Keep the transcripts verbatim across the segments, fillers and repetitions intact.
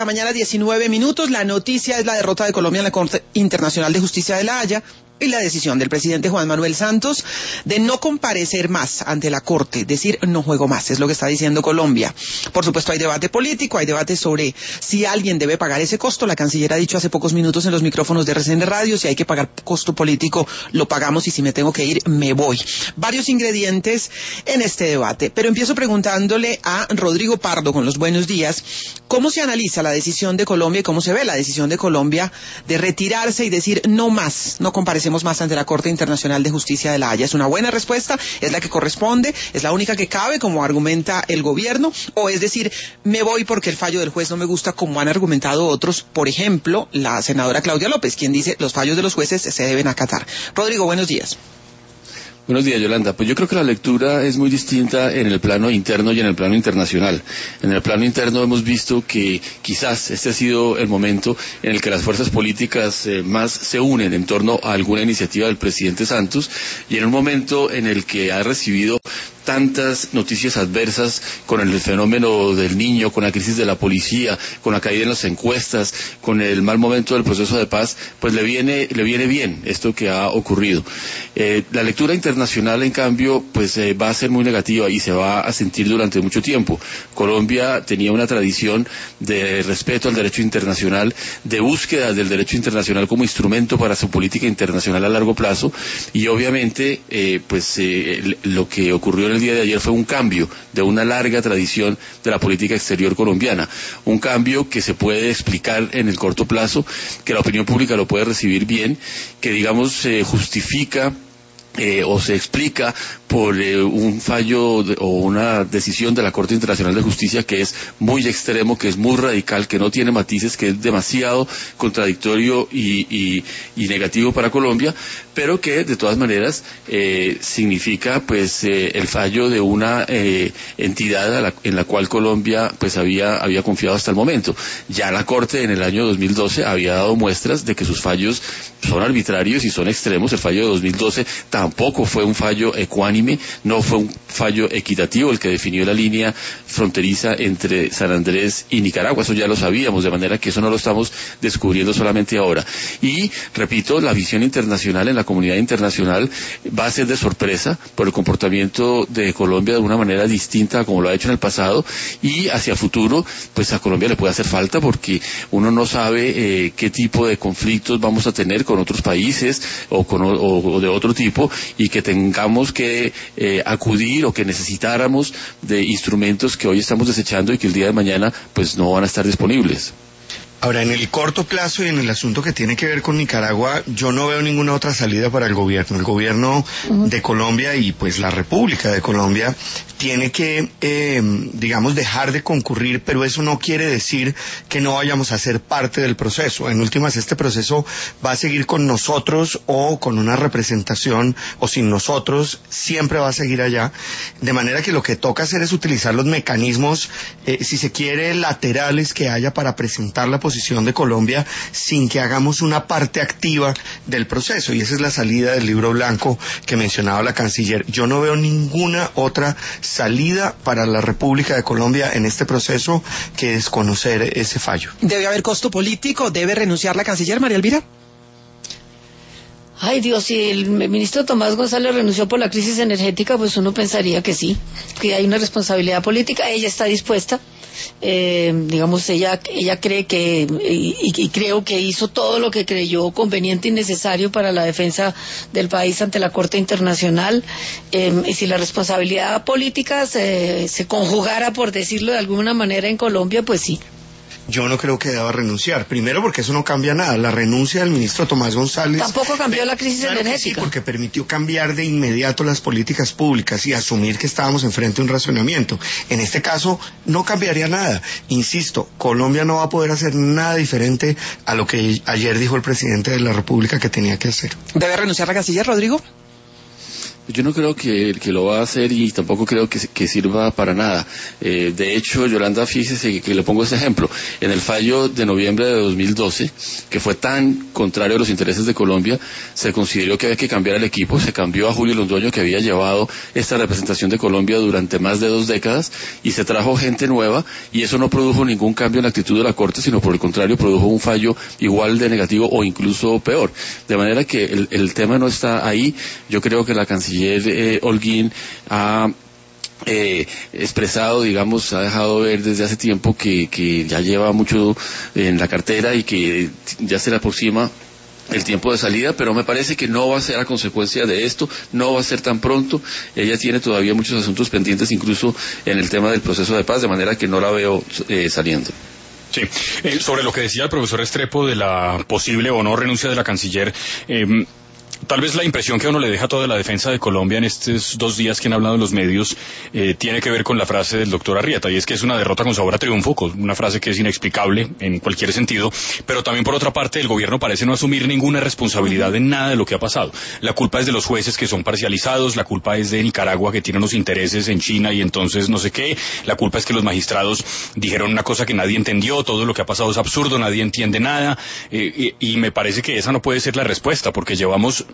La mañana diecinueve minutos, la noticia es la derrota de Colombia en la Corte Internacional de Justicia de La Haya y la decisión del presidente Juan Manuel Santos de no comparecer más ante la Corte, decir no juego más, es lo que está diciendo Colombia. Por supuesto hay debate político, hay debate sobre si alguien debe pagar ese costo. La canciller ha dicho hace pocos minutos en los micrófonos de R C N Radio, si hay que pagar costo político, lo pagamos, y si me tengo que ir, me voy. Varios ingredientes en este debate, pero empiezo preguntándole a Rodrigo Pardo, con los buenos días, ¿cómo se analiza la decisión de Colombia y cómo se ve la decisión de Colombia de retirarse y decir no más, no comparecemos más ante la Corte Internacional de Justicia de La Haya? ¿Es una buena respuesta? ¿Es la que corresponde? ¿Es la única que cabe, como argumenta el gobierno? ¿O es decir, me voy porque el fallo del juez no me gusta, como han argumentado otros? Por ejemplo, la senadora Claudia López, quien dice los fallos de los jueces se deben acatar. Rodrigo, buenos días. Buenos días, Yolanda. Pues yo creo que la lectura es muy distinta en el plano interno y en el plano internacional. En el plano interno hemos visto que quizás este ha sido el momento en el que las fuerzas políticas eh, más se unen en torno a alguna iniciativa del presidente Santos, y en un momento en el que ha recibido tantas noticias adversas con el fenómeno del niño, con la crisis de la policía, con la caída en las encuestas, con el mal momento del proceso de paz, pues le viene le viene bien esto que ha ocurrido. Eh, la lectura internacional, en cambio, pues eh, va a ser muy negativa y se va a sentir durante mucho tiempo. Colombia tenía una tradición de respeto al derecho internacional, de búsqueda del derecho internacional como instrumento para su política internacional a largo plazo, y obviamente eh, pues eh, lo que ocurrió el día de ayer fue un cambio de una larga tradición de la política exterior colombiana, un cambio que se puede explicar en el corto plazo, que la opinión pública lo puede recibir bien, que digamos eh, justifica Eh, o se explica por eh, un fallo de, o una decisión de la Corte Internacional de Justicia que es muy extremo, que es muy radical, que no tiene matices, que es demasiado contradictorio y, y, y negativo para Colombia, pero que de todas maneras eh, significa pues eh, el fallo de una eh, entidad a la, en la cual Colombia pues había había confiado hasta el momento. Ya la Corte en el año dos mil doce había dado muestras de que sus fallos son arbitrarios y son extremos. El fallo de dos mil doce tampoco fue un fallo ecuánime, no fue un fallo equitativo el que definió la línea fronteriza entre San Andrés y Nicaragua. Eso ya lo sabíamos, de manera que eso no lo estamos descubriendo solamente ahora. Y, repito, la visión internacional en la comunidad internacional va a ser de sorpresa por el comportamiento de Colombia de una manera distinta a como lo ha hecho en el pasado, y hacia futuro, pues a Colombia le puede hacer falta, porque uno no sabe eh, qué tipo de conflictos vamos a tener con otros países o, con, o, o de otro tipo, y que tengamos que eh, acudir o que necesitáramos de instrumentos que hoy estamos desechando y que el día de mañana pues no van a estar disponibles. Ahora, en el corto plazo y en el asunto que tiene que ver con Nicaragua, yo no veo ninguna otra salida para el gobierno. El gobierno uh-huh. de Colombia y pues la República de Colombia tiene que, eh, digamos, dejar de concurrir, pero eso no quiere decir que no vayamos a ser parte del proceso. En últimas, este proceso va a seguir con nosotros o con una representación, o sin nosotros, siempre va a seguir allá. De manera que lo que toca hacer es utilizar los mecanismos, eh, si se quiere, laterales que haya para presentar la posición de Colombia sin que hagamos una parte activa del proceso, y esa es la salida del libro blanco que mencionaba la canciller. Yo no veo ninguna otra salida para la República de Colombia en este proceso que desconocer ese fallo. ¿Debe haber costo político? ¿Debe renunciar la canciller, María Elvira? Ay Dios, si el ministro Tomás González renunció por la crisis energética, pues uno pensaría que sí, que hay una responsabilidad política. Ella está dispuesta, eh, digamos, ella ella cree que, y, y creo que hizo todo lo que creyó conveniente y necesario para la defensa del país ante la Corte Internacional. Eh, y si la responsabilidad política se, se conjugara, por decirlo de alguna manera, en Colombia, pues sí. Yo no creo que deba renunciar. Primero, porque eso no cambia nada. La renuncia del ministro Tomás González... Tampoco cambió la crisis claro energética. Sí, porque permitió cambiar de inmediato las políticas públicas y asumir que estábamos enfrente de un racionamiento. En este caso, no cambiaría nada. Insisto, Colombia no va a poder hacer nada diferente a lo que ayer dijo el presidente de la República que tenía que hacer. ¿Debe renunciar la canciller, Rodrigo? Yo no creo que, que lo va a hacer y tampoco creo que, que sirva para nada. Eh, de hecho, Yolanda, fíjese que, que le pongo ese ejemplo. En el fallo de noviembre de dos mil doce, que fue tan contrario a los intereses de Colombia, se consideró que había que cambiar el equipo, se cambió a Julio Londoño, que había llevado esta representación de Colombia durante más de dos décadas, y se trajo gente nueva, y eso no produjo ningún cambio en la actitud de la Corte, sino por el contrario, produjo un fallo igual de negativo o incluso peor. De manera que el, el tema no está ahí. Yo creo que la canciller Eh, Holguín ha eh, expresado, digamos, ha dejado ver desde hace tiempo que, que ya lleva mucho en la cartera y que ya se le aproxima el tiempo de salida, pero me parece que no va a ser a consecuencia de esto, no va a ser tan pronto. Ella tiene todavía muchos asuntos pendientes, incluso en el tema del proceso de paz, de manera que no la veo eh, saliendo. Sí, eh, sobre lo que decía el profesor Restrepo de la posible o no renuncia de la canciller, eh, tal vez la impresión que a uno le deja toda la defensa de Colombia en estos dos días que han hablado en los medios eh, tiene que ver con la frase del doctor Arrieta, y es que es una derrota con sabor a triunfo, con una frase que es inexplicable en cualquier sentido, pero también por otra parte el gobierno parece no asumir ninguna responsabilidad en nada de lo que ha pasado. La culpa es de los jueces que son parcializados, la culpa es de Nicaragua que tiene unos intereses en China y entonces no sé qué, la culpa es que los magistrados dijeron una cosa que nadie entendió, todo lo que ha pasado es absurdo, nadie entiende nada, eh, y, y me parece que esa no puede ser la respuesta, porque llevamos,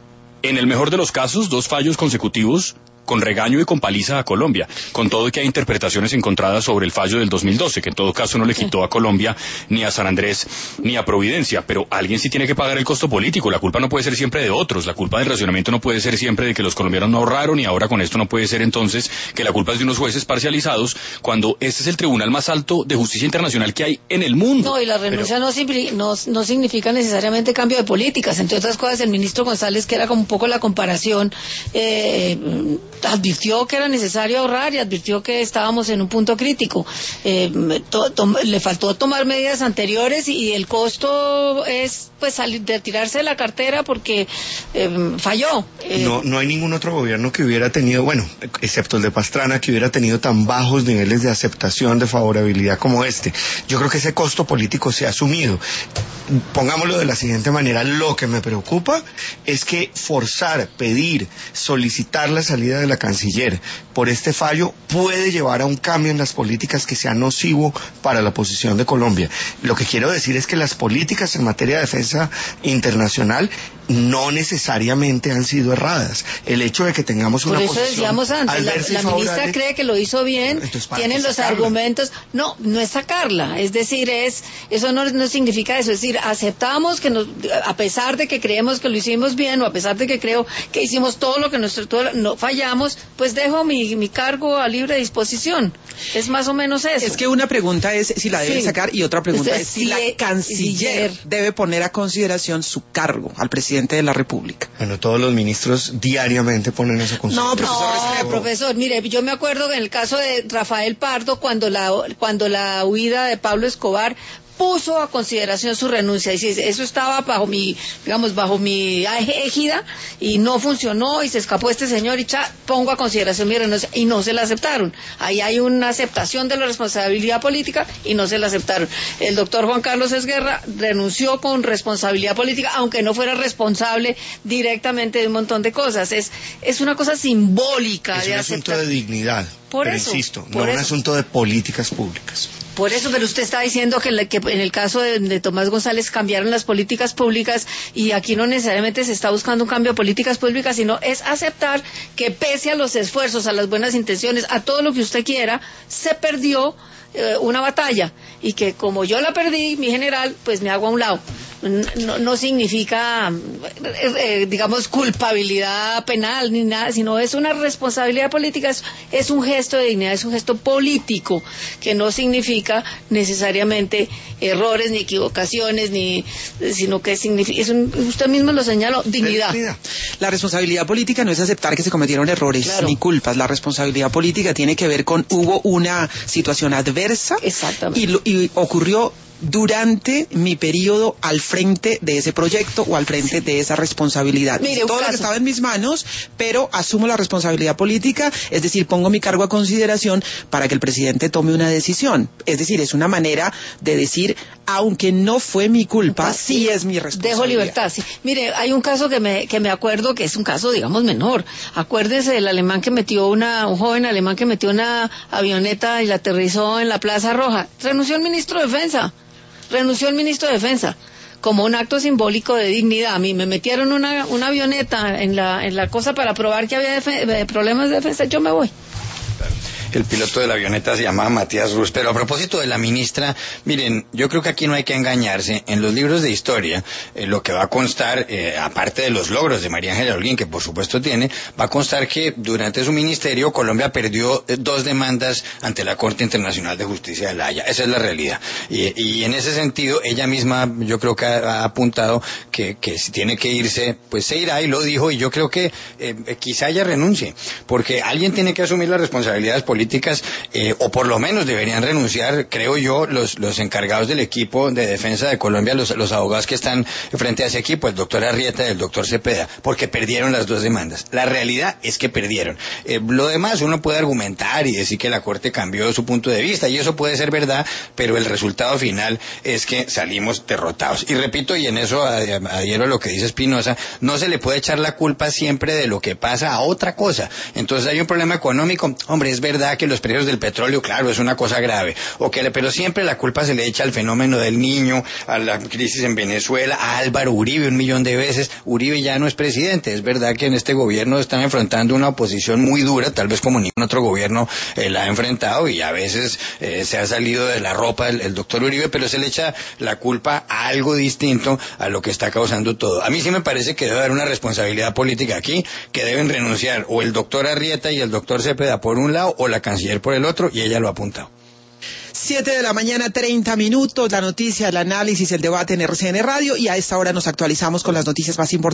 en el mejor de los casos, dos fallos consecutivos con regaño y con paliza a Colombia, con todo y que hay interpretaciones encontradas sobre el fallo del dos mil doce, que en todo caso no le quitó a Colombia ni a San Andrés ni a Providencia, pero alguien sí tiene que pagar el costo político. La culpa no puede ser siempre de otros, la culpa del racionamiento no puede ser siempre de que los colombianos no ahorraron, y ahora con esto no puede ser entonces que la culpa es de unos jueces parcializados, cuando este es el tribunal más alto de justicia internacional que hay en el mundo. No, y la renuncia pero... no, simpli... no, no significa necesariamente cambio de políticas. Entre otras cosas, el ministro González, que era como un poco la comparación, eh, advirtió que era necesario ahorrar y advirtió que estábamos en un punto crítico. Eh, to, to, le faltó tomar medidas anteriores y, y el costo es pues salir, retirarse de la cartera porque eh, falló. Eh, no, no hay ningún otro gobierno que hubiera tenido, bueno, excepto el de Pastrana, que hubiera tenido tan bajos niveles de aceptación, de favorabilidad como este. Yo creo que ese costo político se ha asumido. Pongámoslo de la siguiente manera, lo que me preocupa es que forzar, pedir, solicitar la salida de la canciller por este fallo puede llevar a un cambio en las políticas que sea nocivo para la posición de Colombia. Lo que quiero decir es que las políticas en materia de defensa internacional no necesariamente han sido erradas. El hecho de que tengamos una posición... Por eso decíamos antes, la, la ministra cree que lo hizo bien, tienen los sacarla. argumentos... No, no es sacarla, es decir, es eso no, no significa eso, es decir, aceptamos que nos, a pesar de que creemos que lo hicimos bien, o a pesar de que creo que hicimos todo lo que nuestro... Todo, no fallamos, pues dejo mi, mi cargo a libre disposición. Es más o menos eso. Es que una pregunta es si la debe sí. sacar, y otra pregunta Usted, es si, si la canciller si debe poner a consideración su cargo al presidente de la República. Bueno, todos los ministros diariamente ponen esa consideración. No, profesor, no, profesor, mire, yo me acuerdo que en el caso de Rafael Pardo, cuando la, cuando la huida de Pablo Escobar, puso a consideración su renuncia, y si eso estaba bajo mi, digamos, bajo mi égida y no funcionó y se escapó este señor y cha, pongo a consideración mi renuncia, y no se la aceptaron. Ahí hay una aceptación de la responsabilidad política y no se la aceptaron. El doctor Juan Carlos Esguerra renunció con responsabilidad política, aunque no fuera responsable directamente de un montón de cosas. Es, es una cosa simbólica. Es de un aceptar. asunto de dignidad. Por pero eso, insisto, por no eso. un asunto de políticas públicas. Por eso, pero usted está diciendo que, le, que en el caso de, de Tomás González cambiaron las políticas públicas, y aquí no necesariamente se está buscando un cambio de políticas públicas, sino es aceptar que pese a los esfuerzos, a las buenas intenciones, a todo lo que usted quiera, se perdió eh, una batalla, y que como yo la perdí, mi general, pues me hago a un lado. No, no significa, eh, digamos, culpabilidad penal ni nada, sino es una responsabilidad política, es, es un gesto de dignidad, es un gesto político, que no significa necesariamente errores ni equivocaciones, ni sino que significa, es un, usted mismo lo señaló, dignidad. La responsabilidad política no es aceptar que se cometieron errores, claro, ni culpas. La responsabilidad política tiene que ver con hubo una situación adversa y, y ocurrió durante mi periodo al frente de ese proyecto o al frente de esa responsabilidad. Mire, todo lo que estaba en mis manos, pero asumo la responsabilidad política, es decir, pongo mi cargo a consideración para que el presidente tome una decisión. Es decir, es una manera de decir, aunque no fue mi culpa, sí es mi responsabilidad. Dejo libertad, sí. Mire, hay un caso que me, que me acuerdo que es un caso, digamos, menor. Acuérdese del alemán que metió una, un joven alemán que metió una avioneta y la aterrizó en la Plaza Roja. Renunció el ministro de Defensa. Renunció el ministro de Defensa. Como un acto simbólico de dignidad. A mí me metieron una, una avioneta en la, en la cosa para probar que había defe- problemas de defensa. Yo me voy. El piloto de la avioneta se llamaba Matías Ruz. Pero a propósito de la ministra, miren, yo creo que aquí no hay que engañarse. En los libros de historia, eh, lo que va a constar, eh, aparte de los logros de María Ángela Holguín, que por supuesto tiene, va a constar que durante su ministerio Colombia perdió eh, dos demandas ante la Corte Internacional de Justicia de La Haya. Esa es la realidad. Y, y en ese sentido, ella misma, yo creo que ha, ha apuntado que, que si tiene que irse, pues se irá, y lo dijo, y yo creo que eh, quizá ella renuncie, porque alguien tiene que asumir las responsabilidades políticas. políticas, eh, o por lo menos deberían renunciar, creo yo, los, los encargados del equipo de defensa de Colombia, los, los abogados que están frente a ese equipo, el doctor Arrieta y el doctor Cepeda, porque perdieron las dos demandas. La realidad es que perdieron. Eh, lo demás uno puede argumentar y decir que la Corte cambió su punto de vista, y eso puede ser verdad, pero el resultado final es que salimos derrotados. Y repito, y en eso adhiero a lo que dice Espinosa, no se le puede echar la culpa siempre de lo que pasa a otra cosa. Entonces hay un problema económico, hombre, es verdad que los precios del petróleo, claro, es una cosa grave, o que, pero siempre la culpa se le echa al fenómeno del niño, a la crisis en Venezuela, a Álvaro Uribe un millón de veces. Uribe ya no es presidente. Es verdad que en este gobierno están enfrentando una oposición muy dura, tal vez como ningún otro gobierno eh, la ha enfrentado, y a veces eh, se ha salido de la ropa el, el doctor Uribe, pero se le echa la culpa a algo distinto a lo que está causando todo. A mí sí me parece que debe haber una responsabilidad política aquí, que deben renunciar o el doctor Arrieta y el doctor Cepeda por un lado, o la canciller por el otro, y ella lo ha apuntado. Siete de la mañana, treinta minutos, la noticia, el análisis, el debate en R C N Radio, y a esta hora nos actualizamos con las noticias más importantes.